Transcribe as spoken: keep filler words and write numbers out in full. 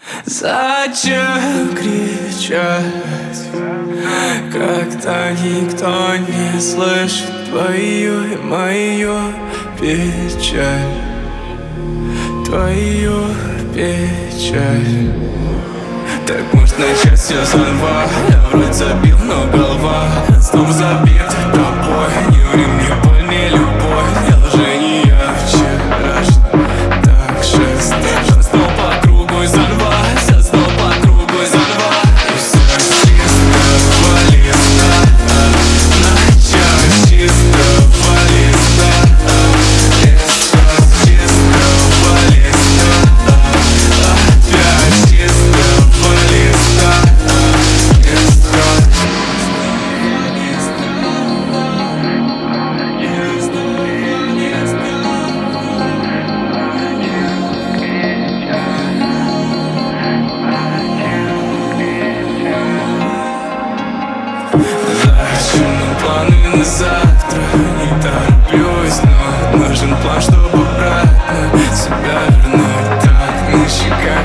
Зачем кричать, когда никто не слышит твою и мою печаль, твою печаль? Так может начать все заново. Я вроде забил, но голова снова забита тобой. Не ври мне, боль, не любовь. Я уже не я вчерашний. Так шесть раз снова по кругу и заново. Все снова по кругу и заново. И все с чистого листа. Начало с чистого листа. И все с чистого листа. Опять с чистого листа. Зачем планы на завтра? Не тороплюсь, но нужен план, чтобы обратно себя вернуть. Так на щеках